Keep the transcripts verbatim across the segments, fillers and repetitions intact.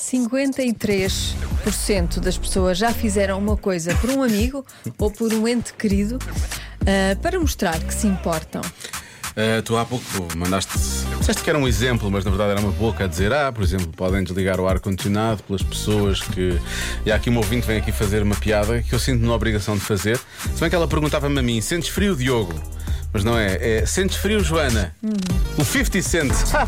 cinquenta e três por cento das pessoas já fizeram uma coisa por um amigo ou por um ente querido uh, para mostrar que se importam. Uh, tu há pouco mandaste, disseste que era um exemplo, mas na verdade era uma boca a dizer: ah, por exemplo, podem desligar o ar-condicionado pelas pessoas que. E há aqui um ouvinte que vem aqui fazer uma piada que eu sinto-me na obrigação de fazer. Se bem que ela perguntava-me a mim: sentes frio, Diogo? Mas não é, é sentes frio, Joana? Hum. O cinquenta Cent. Ah.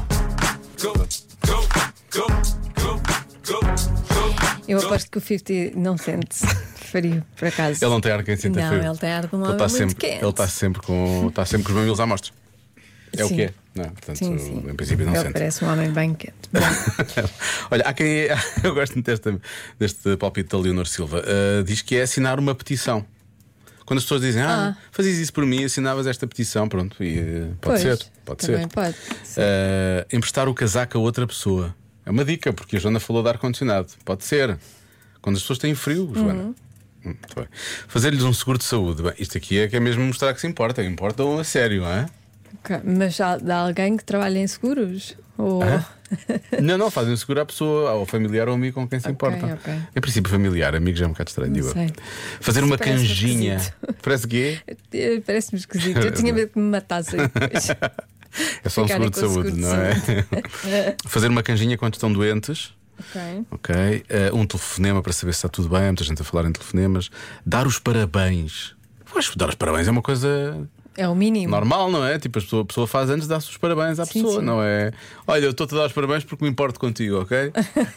Eu aposto que o cinquenta não sente frio, por acaso. Ele não tem ar quente, sente não, frio. Ele tem ar de um homem ele está muito sempre, quente. Ele está sempre com, está sempre com os mamilos à mostra. É sim. O que é? Não, portanto, sim, sim. Em princípio não ele sente. Parece um homem bem quente. Olha, há quem. Eu gosto deste, deste palpite da Leonor Silva. Uh, diz que é assinar uma petição. Quando as pessoas dizem: Ah, ah. fazias isso por mim, assinavas esta petição. Pronto, e, uh, pode pois, ser. Pode também ser. Pode. Uh, emprestar o casaco a outra pessoa. É uma dica, porque a Joana falou de ar-condicionado. Pode ser. Quando as pessoas têm frio, Joana. Uhum. Hum, fazer-lhes um seguro de saúde. Bem, isto aqui é que é mesmo mostrar que se importa. Importam a sério, não é? Okay. Mas há, há alguém que trabalha em seguros? Ou... Ah? Não, não, fazem seguro à pessoa, ao familiar ou amigo com quem se okay, importa. Okay. Em princípio, familiar, amigo já é um bocado estranho. Digo. Fazer Isso uma parece canjinha. Esquisito. Parece quê? Parece-me esquisito. Eu tinha medo que me matassem depois. É só um seguro de saúde, seguro não é? De Fazer uma canjinha quando estão doentes. Ok. Ok. Uh, um telefonema para saber se está tudo bem. Há muita gente a falar em telefonemas. Dar os parabéns. Eu acho que dar os parabéns é uma coisa. É o mínimo. Normal, não é? Tipo, a pessoa, a pessoa faz antes de dar-se os parabéns à sim, pessoa, sim. Não é? Olha, eu estou-te a dar os parabéns porque me importo contigo, ok?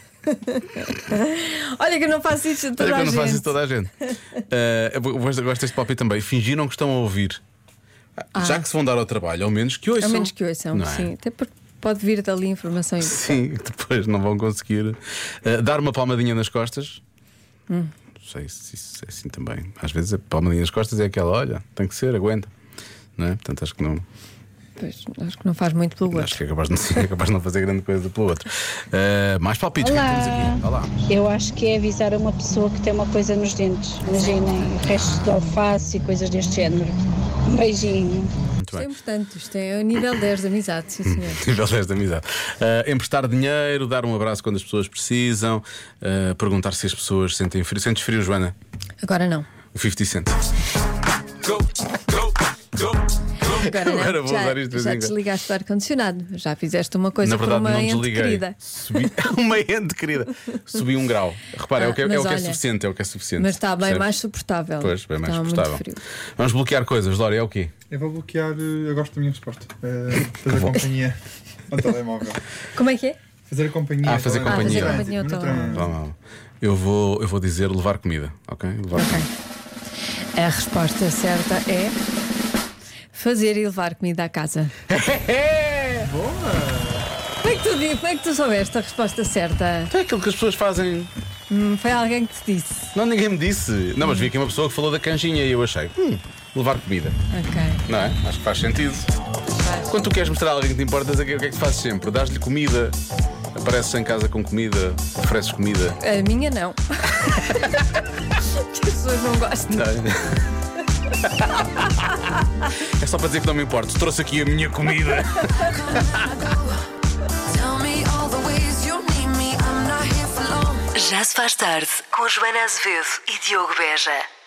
Olha que eu não faço isso a toda Olha que a eu não gente. faço isso a toda a gente. uh, eu gosto deste palpite também. Fingiram que estão a ouvir. Ah. Já que se vão dar ao trabalho, ao menos que ouçam. Ao menos que ouçam, não sim. É? Até porque pode vir dali informação importante. Sim, depois não vão conseguir. Uh, dar uma palmadinha nas costas. Hum. Não sei se isso é assim também. Às vezes a palmadinha nas costas é aquela: olha, tem que ser, aguenta. Não é? Portanto, acho que não. Pois, acho que não faz muito pelo outro. Acho que é capaz de não, é capaz de não fazer grande coisa pelo outro. Uh, mais palpites Olá. Que temos aqui. Olá. Eu acho que é avisar uma pessoa que tem uma coisa nos dentes. Imaginem, restos de alface e coisas deste género. Um beijinho. Isto é importante, isto é o nível dez de amizade, sim senhor. Nível dez de amizade. Uh, emprestar dinheiro, dar um abraço quando as pessoas precisam, uh, perguntar se as pessoas sentem frio. Sentes frio, Joana? Agora não. O cinquenta Cent. Go, go, go. Agora não, Agora vou já, usar isto já desligaste o ar-condicionado. Já fizeste uma coisa. Na verdade, por uma não ente desliguei. Querida. Subi... uma ente querida. Subi um grau. Repara, ah, é o que, é, é, o que é suficiente. É o que é suficiente. Mas está bem Percebes? mais suportável. Pois, bem mais está suportável. Muito frio. Vamos bloquear coisas, Lória, é o quê? Eu vou bloquear. Eu gosto da minha resposta. Uh, fazer companhia ao telemóvel. Como é que é? Fazer companhia. Ah, fazer companhia. Ah, fazer companhia ao telemóvel. Eu vou, eu vou dizer levar comida, ok? Levar okay. Comida. A resposta certa é fazer e levar comida à casa. Boa! Como é que tu, como é que tu soubeste a resposta certa? É aquilo que as pessoas fazem. Hum, foi alguém que te disse. Não, ninguém me disse. Não, mas vi aqui uma pessoa que falou da canjinha e eu achei, hum, levar comida. Ok. Não é? Acho que faz sentido. Faz. Quando tu queres mostrar a alguém que te importas, o que é que tu fazes sempre? Dás-lhe comida, apareces em casa com comida, ofereces comida. A minha não. As pessoas não gostam. Não. É só para dizer que não me importo. Trouxe aqui a minha comida. Já se faz tarde com Joana Azevedo e Diogo Beja.